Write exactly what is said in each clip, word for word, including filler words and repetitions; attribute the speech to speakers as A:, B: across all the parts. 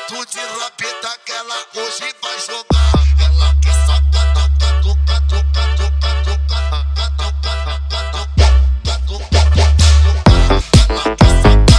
A: foto de rapeta que ela hoje vai jogar. Ela quer sacar, toca, toca, toca, toca, toca, toca, toca, ela quer sacar,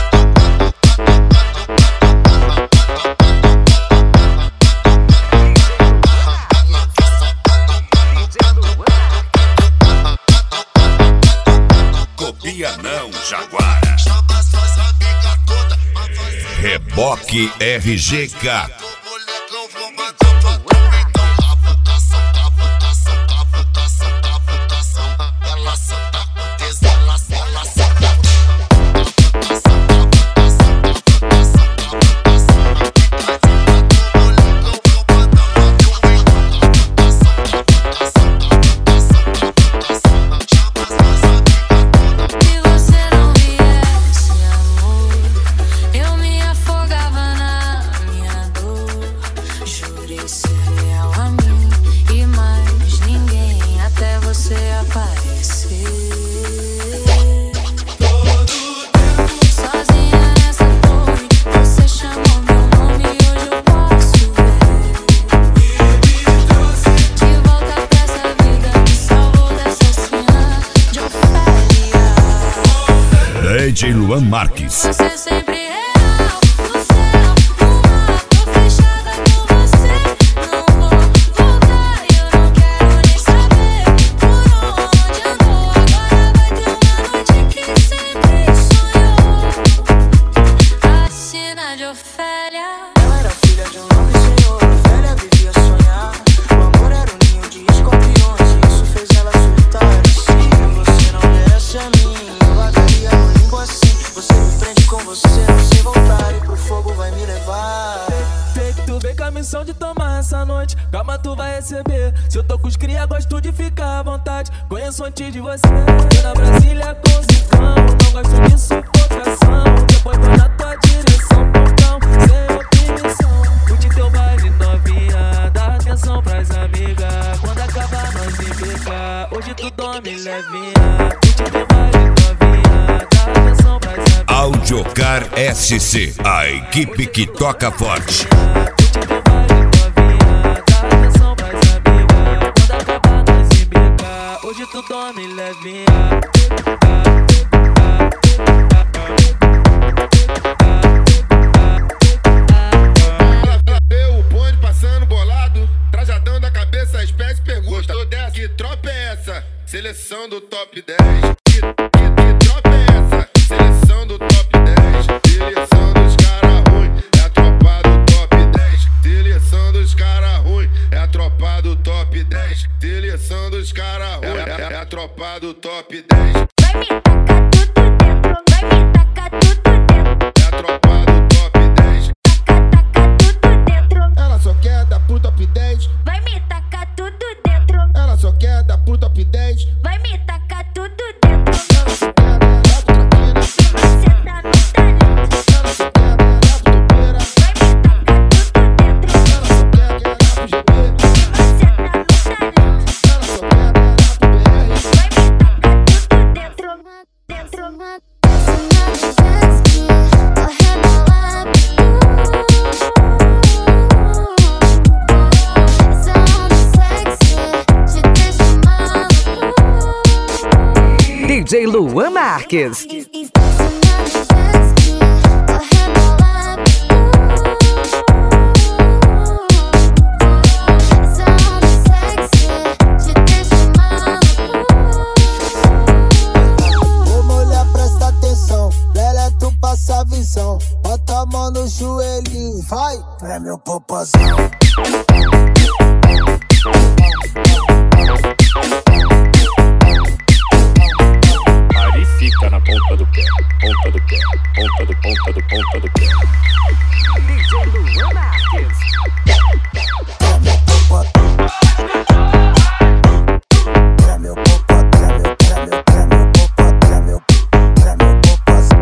B: Copia não, Jaguara.
A: chama suas amigas todas.
B: Reboque R G K.
A: Molecão, vou mandar pra tu então. Cavucação, cavucação, cavucação, cavucação. Ela senta com tesão, ela ela senta. Cavucação, cavucação, cavucação, cavucação. Picadinha do molecão, vou mandar pra tu então. Cavucação, cavucação, cavucação, cavucação. Chama suas amigas todas.
C: Se você não viesse, amor, eu me afogava na minha dor. Jurei ser leal a mim e mais ninguém até você aparecer. Sozinha nessa torre, você chamou meu nome e hoje eu posso ver. De volta pra essa vida, me salvou dessa cena de Ofélia.
B: D J Luan Marques.
C: Você sempre real, no céu, no mar, tô fechada com você. Não vou voltar e eu não quero nem saber por onde andou. Agora vai ter uma noite que sempre sonhou. A cena de Ofélia.
D: Ela era filha de um nobre senhor, Ofélia vivia a sonhar. O amor era um ninho de escorpiões e isso fez ela surtar. E se você não viesse a mim, eu vagaria no limbo assim. Você me prende com você, não sei voltar e pro fogo vai me levar.
E: Sei que tu vem com a missão de tomar essa noite. Calma, tu vai receber. Se eu tô com os cria, gosto de ficar à vontade. Conheço antes de você. Tô na Brasília com zicão. Não gosto de sufocação. Depois tô na tua direção, portão, sem opinião. Curte teu baile novinha, dá atenção pras amigas. Quando acabar nós implica. Hoje tu dorme levinha. Curte teu baile novinha, dá atenção pras amigas.
B: Audiocar S C, a equipe que toca forte.
E: Curte teu baile novinha, dá atenção pras amigas. Quando acabar nós implica. Hoje tu dorme levinha.
F: Ela vê o bonde passando bolado, trajadão da cabeça, as pés pergunta: gostou dessa? Que tropa é essa? Seleção do top dez. Que, que, que tropa é essa? Seleção do top dez. Seleção dos cara ruim, é a tropa do top dez. Seleção dos cara ruim, é a tropa do top dez. Seleção dos cara ruim, é, é, é a tropa do top dez.
C: Vai me tacar tudo dentro, vai me tacar tudo dentro.
F: É a tropa do top dez.
C: Taca, taca tudo dentro.
F: Ela só quer dar pro top dez.
C: Vai me tacar tudo dentro.
F: Ela só quer dar pro top dez.
C: Vai me tacar tudo dentro.
F: Ela só quer dar pro tranquila.
C: Você tá no talento.
F: Ela só quer dar pro topeira.
C: Vai me tacar tudo dentro.
F: Ela só quer dar pro G P.
C: Você tá no talento.
F: Ela só quer dar pro B R.
C: Vai me tacar tudo dentro. Dentro.
G: D J Luan Marques.
D: Ô mulher, presta atenção, velha, tu passa a visão. Bota a mão no joelhinho, vai, é meu popozão.
H: Ari fica na ponta do pé, ponta do pé, ponta do ponta do ponta do pé.
G: D J Luan Marques.
D: É meu popozão, é meu, é meu, é meu popozão, é meu, é meu popozão.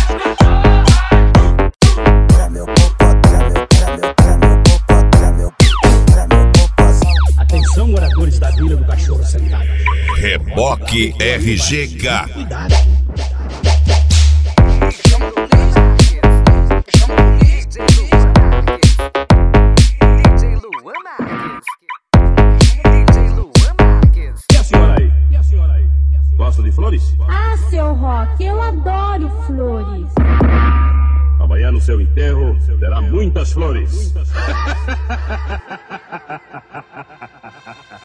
D: É meu popozão, é meu, é meu, é meu popozão, é meu, é meu popozão.
I: Atenção, moradores da Vila do Cachorro Sentado.
B: Reboque R G K.
I: Cuidado.
G: Chama a polícia. Chama a polícia.
I: Gosta de flores?
J: Ah, seu Rock, eu adoro flores.
I: Amanhã no seu enterro terá muitas flores.